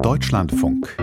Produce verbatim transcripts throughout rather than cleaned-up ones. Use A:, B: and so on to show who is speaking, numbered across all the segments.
A: Deutschlandfunk.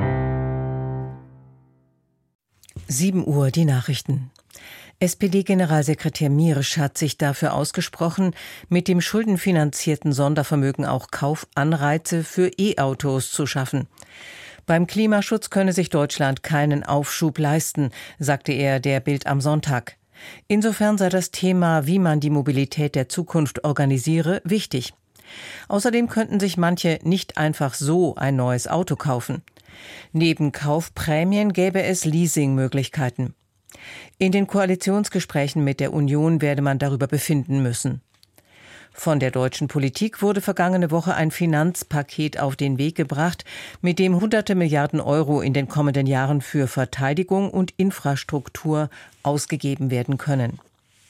B: sieben Uhr, die Nachrichten. S P D-Generalsekretär Miersch hat sich dafür ausgesprochen, mit dem schuldenfinanzierten Sondervermögen auch Kaufanreize für E-Autos zu schaffen. Beim Klimaschutz könne sich Deutschland keinen Aufschub leisten, sagte er der Bild am Sonntag. Insofern sei das Thema, wie man die Mobilität der Zukunft organisiere, wichtig. Außerdem könnten sich manche nicht einfach so ein neues Auto kaufen. Neben Kaufprämien gäbe es Leasingmöglichkeiten. In den Koalitionsgesprächen mit der Union werde man darüber befinden müssen. Von der deutschen Politik wurde vergangene Woche ein Finanzpaket auf den Weg gebracht, mit dem hunderte Milliarden Euro in den kommenden Jahren für Verteidigung und Infrastruktur ausgegeben werden können.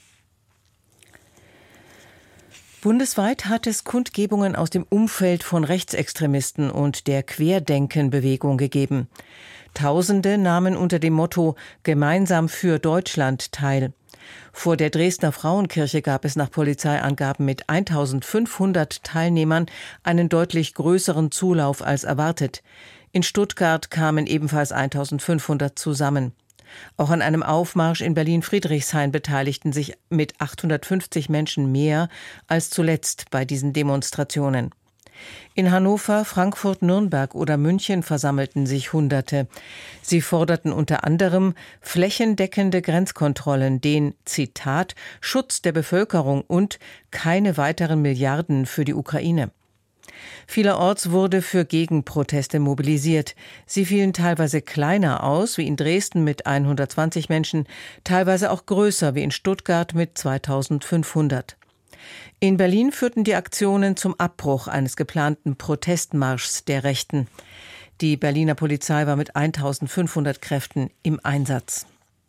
B: Bundesweit hat es Kundgebungen aus dem Umfeld von Rechtsextremisten und der Querdenken-Bewegung gegeben. Tausende nahmen unter dem Motto »Gemeinsam für Deutschland« teil. Vor der Dresdner Frauenkirche gab es nach Polizeiangaben mit eintausendfünfhundert Teilnehmern einen deutlich größeren Zulauf als erwartet. In Stuttgart kamen ebenfalls eintausendfünfhundert zusammen. Auch an einem Aufmarsch in Berlin-Friedrichshain beteiligten sich mit achthundertfünfzig Menschen mehr als zuletzt bei diesen Demonstrationen. In Hannover, Frankfurt, Nürnberg oder München versammelten sich Hunderte. Sie forderten unter anderem flächendeckende Grenzkontrollen, den, Zitat, Schutz der Bevölkerung und keine weiteren Milliarden für die Ukraine. Vielerorts wurde für Gegenproteste mobilisiert. Sie fielen teilweise kleiner aus, wie in Dresden mit hundertzwanzig Menschen, teilweise auch größer, wie in Stuttgart mit zweitausendfünfhundert. In Berlin führten die Aktionen zum Abbruch eines geplanten Protestmarschs der Rechten. Die Berliner Polizei war mit eintausendfünfhundert Kräften im Einsatz.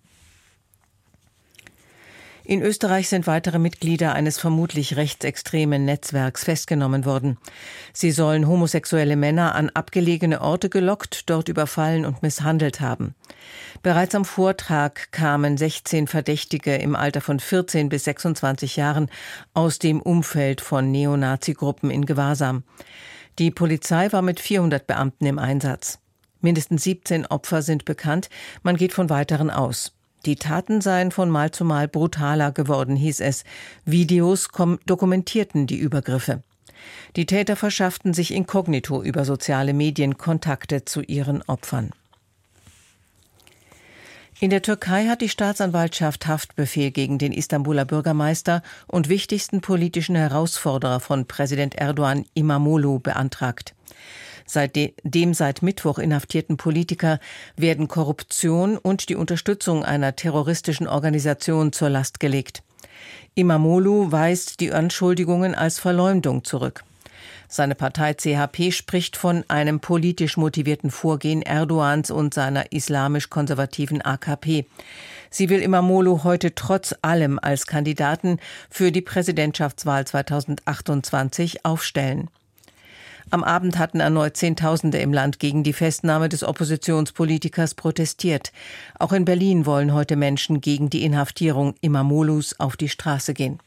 B: In Österreich sind weitere Mitglieder eines vermutlich rechtsextremen Netzwerks festgenommen worden. Sie sollen homosexuelle Männer an abgelegene Orte gelockt, dort überfallen und misshandelt haben. Bereits am Vortag kamen sechzehn Verdächtige im Alter von vierzehn bis sechsundzwanzig Jahren aus dem Umfeld von Neonazi-Gruppen in Gewahrsam. Die Polizei war mit vierhundert Beamten im Einsatz. Mindestens siebzehn Opfer sind bekannt, man geht von weiteren aus. Die Taten seien von Mal zu Mal brutaler geworden, hieß es. Videos kom- dokumentierten die Übergriffe. Die Täter verschafften sich inkognito über soziale Medien Kontakte zu ihren Opfern. In der Türkei hat die Staatsanwaltschaft Haftbefehl gegen den Istanbuler Bürgermeister und wichtigsten politischen Herausforderer von Präsident Erdogan, İmamoğlu, beantragt. Seit dem seit Mittwoch inhaftierten Politiker werden Korruption und die Unterstützung einer terroristischen Organisation zur Last gelegt. İmamoğlu weist die Anschuldigungen als Verleumdung zurück. Seine Partei C H P spricht von einem politisch motivierten Vorgehen Erdogans und seiner islamisch-konservativen A K P. Sie will İmamoğlu heute trotz allem als Kandidaten für die Präsidentschaftswahl zweitausendachtundzwanzig aufstellen. Am Abend hatten erneut Zehntausende im Land gegen die Festnahme des Oppositionspolitikers protestiert. Auch in Berlin wollen heute Menschen gegen die Inhaftierung İmamoğlu's auf die Straße gehen.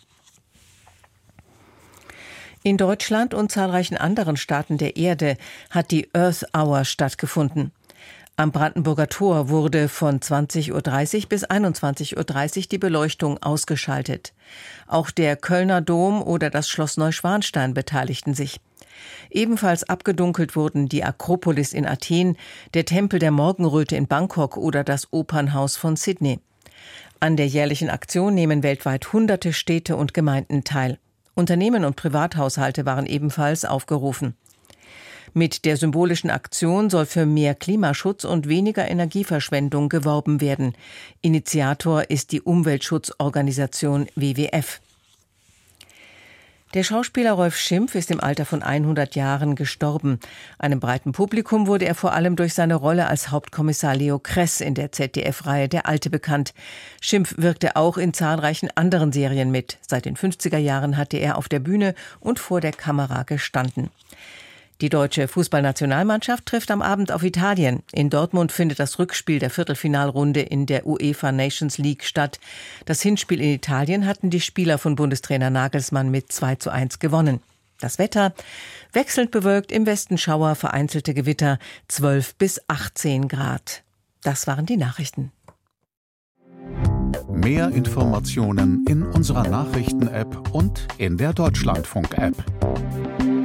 B: In Deutschland und zahlreichen anderen Staaten der Erde hat die Earth Hour stattgefunden. Am Brandenburger Tor wurde von zwanzig Uhr dreißig bis einundzwanzig Uhr dreißig die Beleuchtung ausgeschaltet. Auch der Kölner Dom oder das Schloss Neuschwanstein beteiligten sich. Ebenfalls abgedunkelt wurden die Akropolis in Athen, der Tempel der Morgenröte in Bangkok oder das Opernhaus von Sydney. An der jährlichen Aktion nehmen weltweit hunderte Städte und Gemeinden teil. Unternehmen und Privathaushalte waren ebenfalls aufgerufen. Mit der symbolischen Aktion soll für mehr Klimaschutz und weniger Energieverschwendung geworben werden. Initiator ist die Umweltschutzorganisation W W F. Der Schauspieler Rolf Schimpf ist im Alter von hundert Jahren gestorben. Einem breiten Publikum wurde er vor allem durch seine Rolle als Hauptkommissar Leo Kress in der Z D F-Reihe Der Alte bekannt. Schimpf wirkte auch in zahlreichen anderen Serien mit. Seit den fünfziger Jahren hatte er auf der Bühne und vor der Kamera gestanden. Die deutsche Fußballnationalmannschaft trifft am Abend auf Italien. In Dortmund findet das Rückspiel der Viertelfinalrunde in der UEFA Nations League statt. Das Hinspiel in Italien hatten die Spieler von Bundestrainer Nagelsmann mit zwei zu eins gewonnen. Das Wetter: wechselnd bewölkt, im Westen Schauer, vereinzelte Gewitter, zwölf bis achtzehn Grad. Das waren die Nachrichten.
A: Mehr Informationen in unserer Nachrichten-App und in der Deutschlandfunk-App.